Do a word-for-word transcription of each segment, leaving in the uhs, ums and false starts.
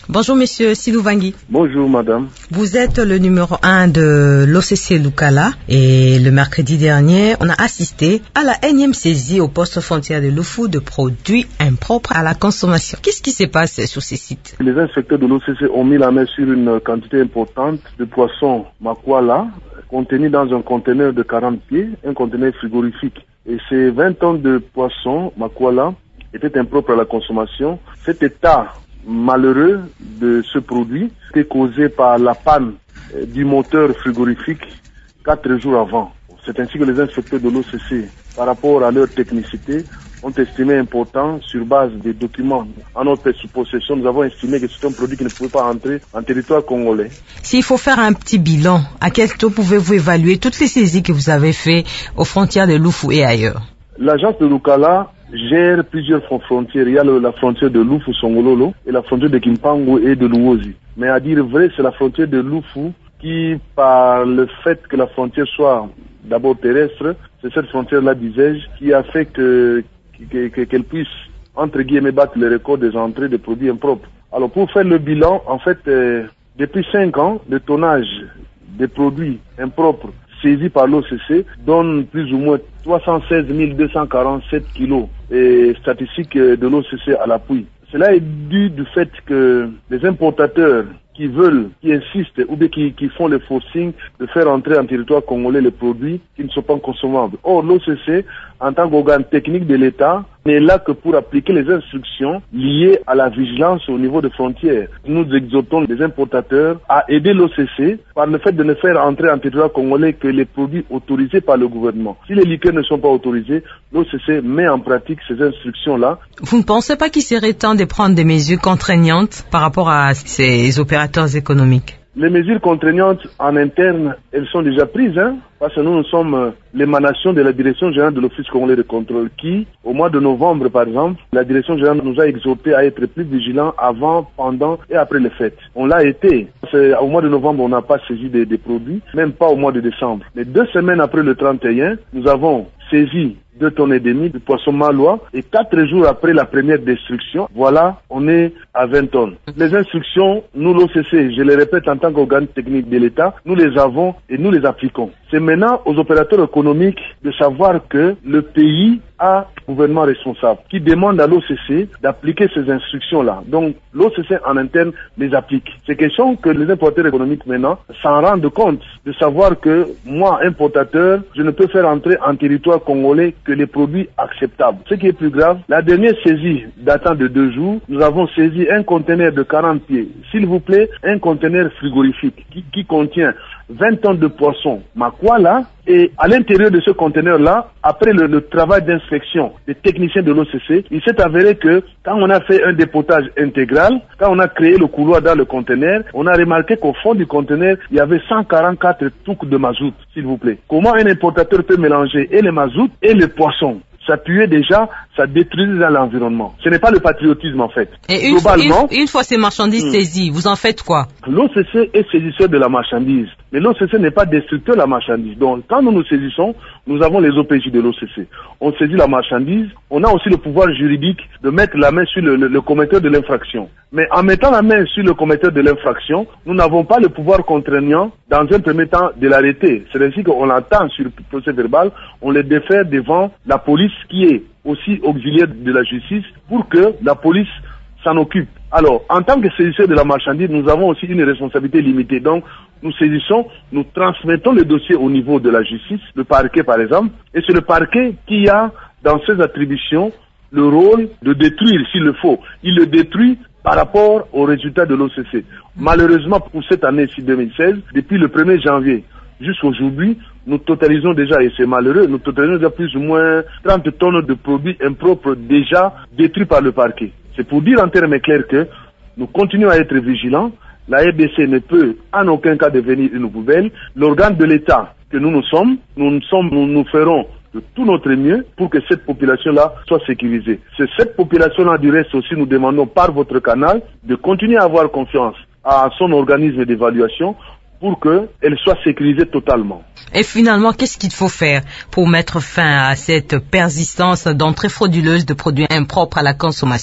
Bonjour Monsieur Sidou Vangui. Bonjour Madame. Vous êtes le numéro un de l'O C C Loukala et le mercredi dernier, on a assisté à la énième saisie au poste frontière de Loufou de produits impropres à la consommation. Qu'est-ce qui s'est passé sur ces sites? Les inspecteurs de l'O C C ont mis la main sur une quantité importante de poissons makwala contenus dans un conteneur de quarante pieds, un conteneur frigorifique. Et ces vingt tonnes de poissons makwala étaient impropres à la consommation. Cet état malheureux de ce produit était causé par la panne du moteur frigorifique quatre jours avant. C'est ainsi que les inspecteurs de l'O C C, par rapport à leur technicité, ont estimé important, sur base des documents en notre possession, nous avons estimé que c'est un produit qui ne pouvait pas entrer en territoire congolais. S'il faut faire un petit bilan, à quel taux pouvez-vous évaluer toutes les saisies que vous avez faites aux frontières de Loufou et ailleurs? L'agence de Loukala gère plusieurs frontières. Il y a le, la frontière de Loufou, Songololo, et la frontière de Kimpangu et de Louozi. Mais à dire vrai, c'est la frontière de Loufou qui, par le fait que la frontière soit d'abord terrestre, c'est cette frontière-là, disais-je, qui a fait que qu'elle puisse, entre guillemets, battre le record des entrées de produits impropres. Alors, pour faire le bilan, en fait, euh, depuis cinq ans, le tonnage des produits impropres saisis par l'O C C donne plus ou moins trois cent seize mille deux cent quarante-sept kilos et statistiques de l'O C C à l'appui. Cela est dû du fait que les importateurs qui veulent, qui insistent ou bien qui, qui font le forcing de faire entrer en territoire congolais les produits qui ne sont pas consommables. Or, l'O C C, en tant qu'organe technique de l'État, n'est là que pour appliquer les instructions liées à la vigilance au niveau des frontières. Nous exhortons les importateurs à aider l'O C C par le fait de ne faire entrer en territoire congolais que les produits autorisés par le gouvernement. Si les liqueurs ne sont pas autorisés, l'O C C met en pratique ces instructions-là. Vous ne pensez pas qu'il serait temps de prendre des mesures contraignantes par rapport à ces opérateurs économiques? Les mesures contraignantes en interne, elles sont déjà prises, hein, parce que nous, nous sommes euh, l'émanation de la Direction générale de l'Office congolais de contrôle qui, au mois de novembre par exemple, la Direction générale nous a exhortés à être plus vigilants avant, pendant et après les fêtes. On l'a été. C'est, au mois de novembre, on n'a pas saisi des, des produits, même pas au mois de décembre. Mais deux semaines après le trente et un, nous avons saisi deux tonnes et demie de poissons malois et quatre jours après la première destruction, voilà, on est à vingt tonnes. Les instructions, nous l'O C C, je les répète en tant qu'organe technique de l'État, nous les avons et nous les appliquons. C'est maintenant aux opérateurs économiques de savoir que le pays a un gouvernement responsable qui demande à l'O C C d'appliquer ces instructions-là. Donc, l'O C C en interne les applique. C'est question que les importateurs économiques maintenant s'en rendent compte de savoir que moi, importateur, je ne peux faire entrer en territoire congolais que les produits acceptables. Ce qui est plus grave, la dernière saisie datant de deux jours, nous avons saisi un conteneur de quarante pieds. S'il vous plaît, un conteneur frigorifique qui, qui contient vingt tonnes de poissons makwala. Et à l'intérieur de ce conteneur-là, après le, le travail d'inspection des techniciens de l'O C C, il s'est avéré que quand on a fait un dépotage intégral, quand on a créé le couloir dans le conteneur, on a remarqué qu'au fond du conteneur, il y avait cent quarante-quatre touques de mazout, s'il vous plaît. Comment un importateur peut mélanger et le mazout et le poisson? Ça tuait déjà, ça détruisait dans l'environnement. Ce n'est pas le patriotisme en fait. Et une, Globalement, une, une fois ces marchandises hmm. saisies, vous en faites quoi? L'O C C est saisisseur de la marchandise, mais l'O C C n'est pas destructeur de la marchandise. Donc quand nous nous saisissons, nous avons les O P J de l'O C C. On saisit la marchandise, on a aussi le pouvoir juridique de mettre la main sur le, le, le commetteur de l'infraction. Mais en mettant la main sur le commetteur de l'infraction, nous n'avons pas le pouvoir contraignant dans un premier temps de l'arrêter. C'est ainsi qu'on l'attend sur le procès verbal, on le défère devant la police qui est aussi auxiliaire de la justice pour que la police s'en occupe. Alors, en tant que saisisseur de la marchandise, nous avons aussi une responsabilité limitée. Donc, nous saisissons, nous transmettons le dossier au niveau de la justice, le parquet par exemple, et c'est le parquet qui a dans ses attributions le rôle de détruire s'il le faut. Il le détruit par rapport aux résultats de l'O C C. Malheureusement, pour cette année-ci deux mille seize, depuis le premier janvier jusqu'aujourd'hui, nous totalisons déjà, et c'est malheureux, nous totalisons déjà plus ou moins trente tonnes de produits impropres déjà détruits par le parquet. C'est pour dire en termes clairs que nous continuons à être vigilants. La R D C ne peut en aucun cas devenir une poubelle. L'organe de l'État que nous nous sommes, nous nous, sommes, nous, nous ferons de tout notre mieux pour que cette population-là soit sécurisée. C'est cette population-là, du reste aussi, nous demandons par votre canal de continuer à avoir confiance à son organisme d'évaluation pour qu'elle soit sécurisée totalement. Et finalement, qu'est-ce qu'il faut faire pour mettre fin à cette persistance d'entrée frauduleuse de produits impropres à la consommation?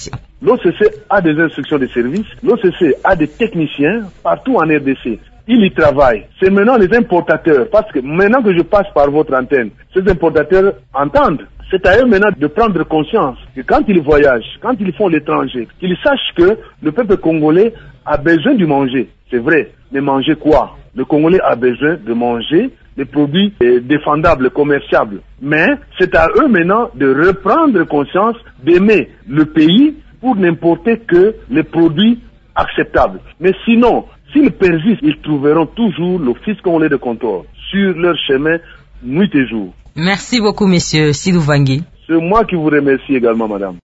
L'O C C a des instructions de service, l'O C C a des techniciens partout en R D C. Ils y travaillent. C'est maintenant les importateurs, parce que maintenant que je passe par votre antenne, ces importateurs entendent. C'est à eux maintenant de prendre conscience que quand ils voyagent, quand ils font l'étranger, qu'ils sachent que le peuple congolais a besoin de manger. C'est vrai, mais manger quoi? Le Congolais a besoin de manger des produits défendables, commerciables. Mais c'est à eux maintenant de reprendre conscience, d'aimer le pays pour n'importer que les produits acceptables. Mais sinon, s'ils persistent, ils trouveront toujours l'Office congolais de contrôle sur leur chemin nuit et jour. Merci beaucoup, monsieur Sidou Vangui. C'est moi qui vous remercie également, madame.